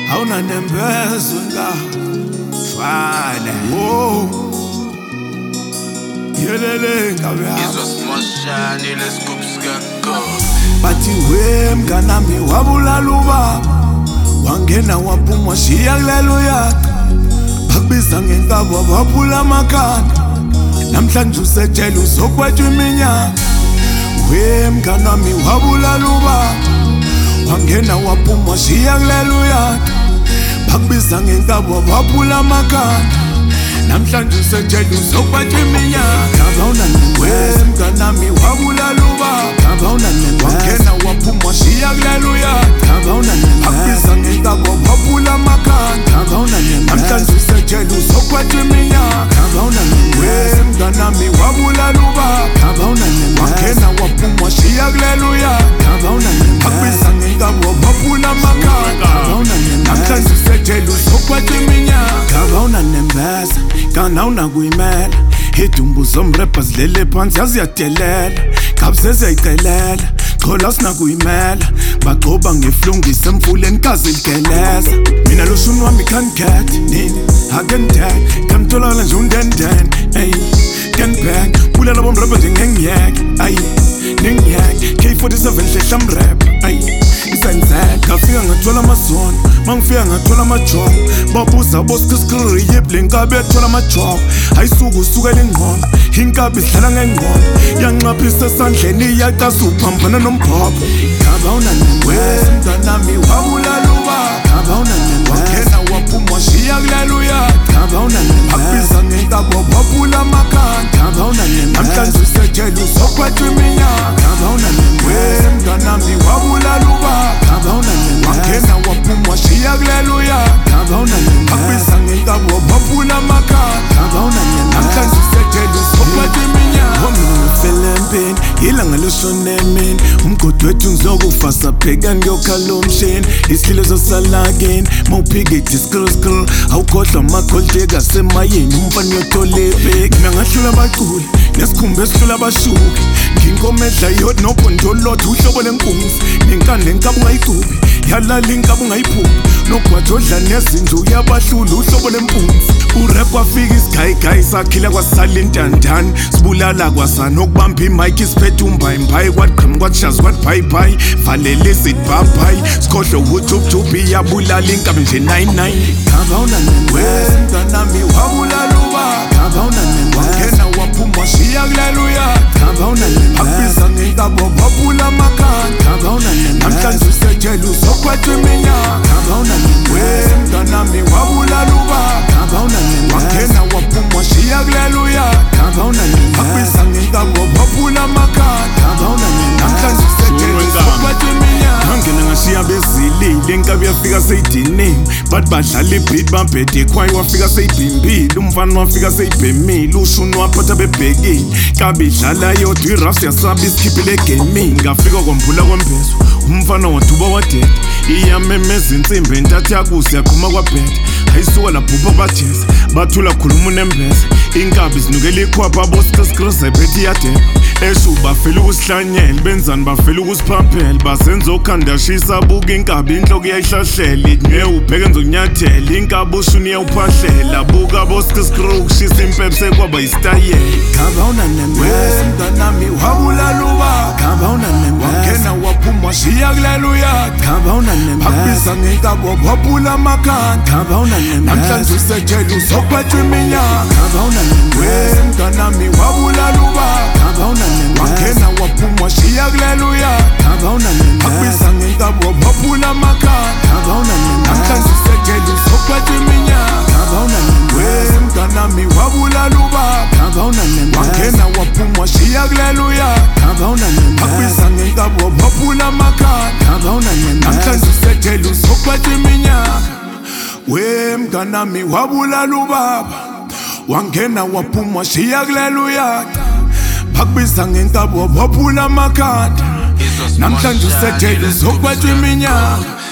Hauna nembezo nga Fale Yelele ngabya Izwa smoshani lescoops go. Bathi we mnganami wabulala ubaba Wangena waphuma shiya kulelo yaqa Bakubiza ngenkaba waphula amakhanda Namhlanje usetshela uzokwetha iminyaka We mnganami wabulala ubaba Wangena waphuma shiya kulelo yaqa Bakubiza ngenkaba waphula amakhanda Namhlanje usetshela uzokwetha iminyaka Ngabawuna we mnganami wabulala ubaba Wangena waphuma shiya kulelo yaqa Bakubiza ngenkaba waphula amakhanda Namhlanje usetshela uzokwetha iminyaka We mnganami wabulala ubaba Wangena waphuma shiya kulelo yaqa Bakubiza ngenkaba waphula amakhanda Namhlanje usetshela uzokwetha iminyaka Ngabawuna nembeza kana unakuyimela idumbu zomrepha zilele phansi yaziyadelela Kabze ziyayicelela chola sinakuyimela bagcoba ngeflungisa emfuleni kazi ligeleza Mina loshuni wami can't get nini akendek kamtolala nje undenden ey can back bulala bomrepha nje ngengiyeke ay ningiyeke K47 hlehla mrepha ay isenzeka ngafika ngathola amazona mangifika ngathola amajob babuza boskriskri yibhle inkabi yathola amajob ayisuku usukela ingqondo inkabi ihlala ngengqondo yanxaphisa esandleni iyacasa uphambana nombhobho ngabawuna mnganami wabulala ubaba wangena waphuma shiya kulelo yaqa bakubiza ngenkaba waphula amakhanda namhlanje usetshela uzokwetha iminyaka we mnganami wabulala ubaba wangena waphuma shiya kulelo yaqa bakubiza ngenkaba waphula amakhanda namhlanje usetshela uzokwetha iminyaka ngifele empini ilanga loshone emini umgodi wethu ngizokufa sapheka ngiyokhala umshini isililo sosalakini mawuphikide skr awukhohlwa amakholdeka asemayini umfana uyotholephi mina ngahlula abaculi nesikhumba esihlula abashuki nginkomedla yodwa nobhondolotho uhlobo lenkunzi nenkanda enkaba ungayigubi yalala inkaba ungayiphuphi nogwathi odla nezinja uyabahlula uhlobo lempunzi urap wafika isigayigayi sakhila kwasala intandane sibulala kwasana okubamba imike isiphethe umbayimbayi kwaqhamu kwatshazi kwathi bhayi valele isithi bhabhayi sikhohlwe ukuthi iyabulala inkabi nje 99 we mnganami wabulala ubaba wangena waphuma shiya kulelo yaqa bakubiza ngenkaba waphula amakhanda namhlanje usetshela uzokwetha iminyaka we mnganami wabulala ubaba wangena waphuma shiya kulelo yaqa bakubiza ngenkaba waphula amakhanda namhlanje usetshela uzokwetha iminyaka ngangena ngashiya bezilile inkabi yafika seyidiniwe bathi badlala ibhidi bambhede ekhwayi wafika seyibhimbile umfana wafika seyibhemile ushuni waphatha bebhekile kabi idlala yodwa irafsi yasaba isikhiphile egaming ngafika kwambula kwembezo umfana waduba wadeda iyamemeza insimbi entathu yakusi yaqhuma kwabheda ayisuka labhubha batheza bathula khuluma unembeza inkabi zinukela ikhwapha boskriskri zephethe iyadeba eshu bafela ukusihlanyela benzani bafela ukusiphaphela basenza okhandashisa buka inkabi inhloko iyayihlahlela idnye ubheke nzokunyathela inkabi ushuni iyawuphahlela buka boskriskri ukushisa impepho sekwaba yisitayela ngabawuna nembeza mnganami wabulala ubaba wangena waphuma shiya kulelo yaqa bakubiza ngenkaba waphula amakhanda namhlanje usetshela uzokwetha iminyaka we mnganami wabulala ubaba wangena waphuma shiya kulelo yaqa bakubiza ngenkaba waphula amakhanda namhlanje usetshela uzokwetha iminyaka we mnganami wabulala ubaba wangena waphuma shiya kulelo yaqa bakubiza ngenkaba waphula amakhanda namhlanje usetshela uzokwetha iminyaka we mnganami wabulala ubaba wangena waphuma shiya kulelo yaqa bakubiza ngenkaba waphula amakhanda namhlanje usetshela uzokwetha iminyaka